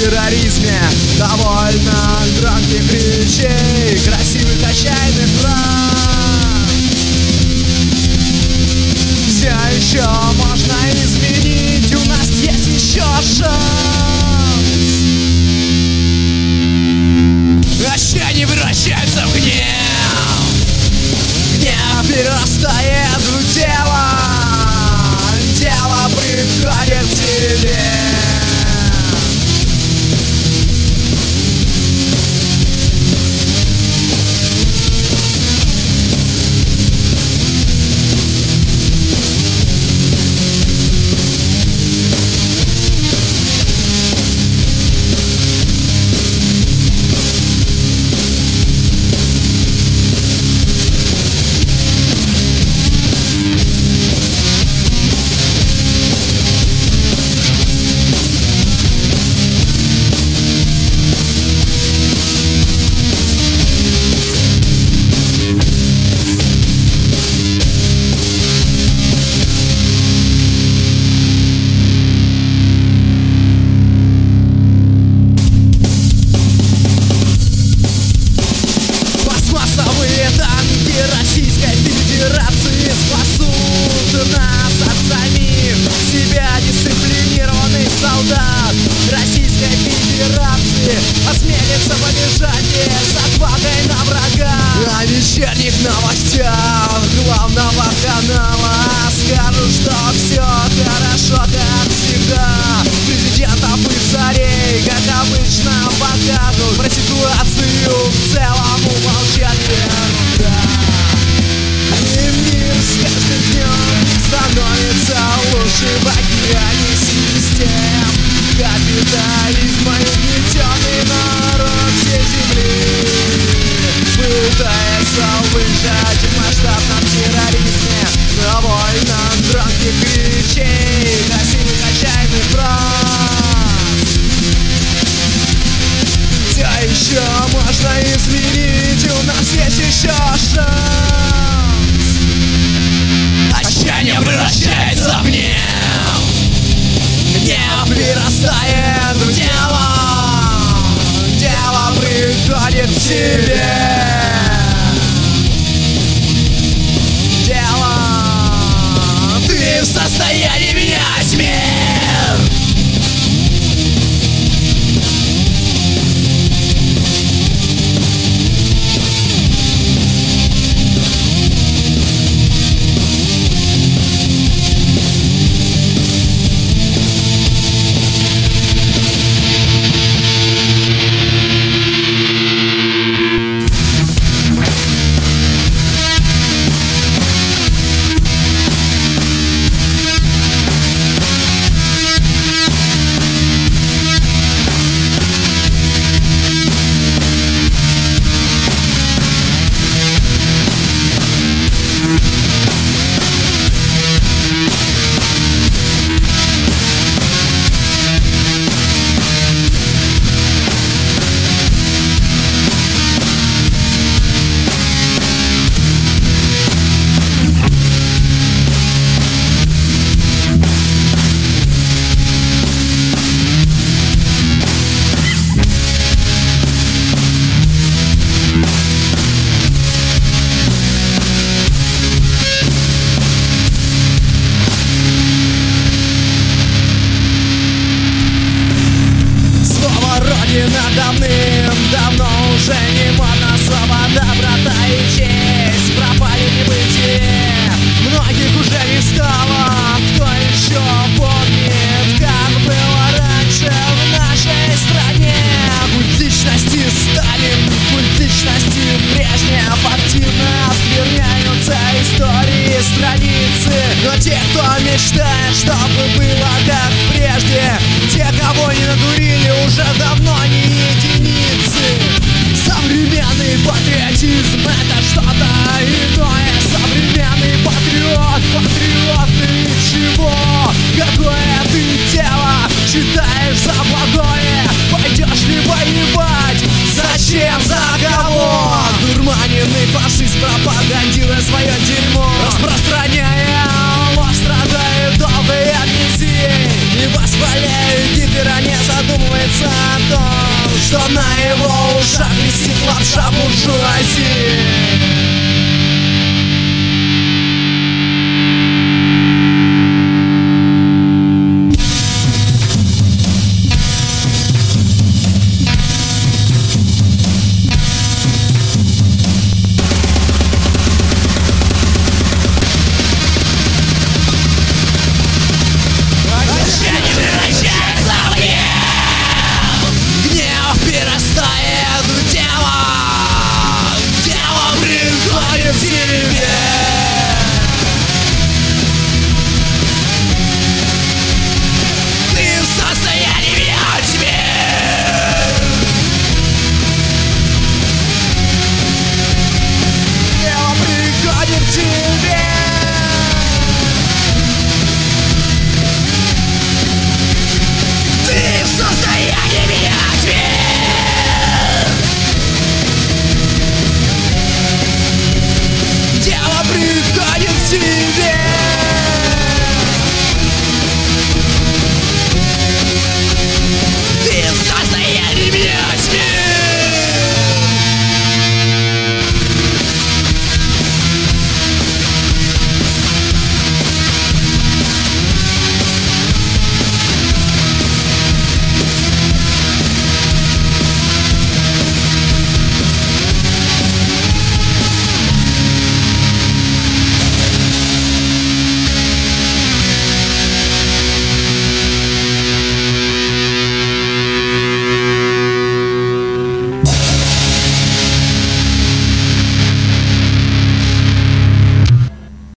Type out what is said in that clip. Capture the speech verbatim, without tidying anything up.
терроризме. Довольно громких речей, красивых отчаянных фраз. Все еще можно изменить, у нас есть еще шанс. Вообще не превращается в гнев. Гнев перерастает в дело. Дело приходит к тебе. Российской Федерации спасут нас от самих себя. Дисциплинированный солдат Российской Федерации осмелится побежать с отвагой на врага. На вечерних новостях главного канала скажут, что все хорошо, как всегда. Президентов и царей, как обычно, покажут. Про ситуацию в целом умолчат всегда. И мир с каждым днем становится лучше в океане систем капитализма. Угнетенный народ всей земли пытается выжить в масштабном терроризме. Довольно громких кричей, красивых отчаянных фраз. Все еще можно изменить, у нас есть еще шанс. Отчаяние превращается в гнев. Гнев перерастает в дело. Дело приходит к тебе. Дело. Ты в состоянии менять мир. Давным-давно уже не модно слово доброта и честь пропали в небытие. Многих уже не стало. Кто еще помнит, как было раньше в нашей стране? Культ личности Сталин, культ личности Брежнев. Активно оскверняются истории, страницы. Но те, кто мечтает, чтобы было как прежде, те, кого не надурили, уже давно не единицы. Современный патриотизм — это что-то иное. Современный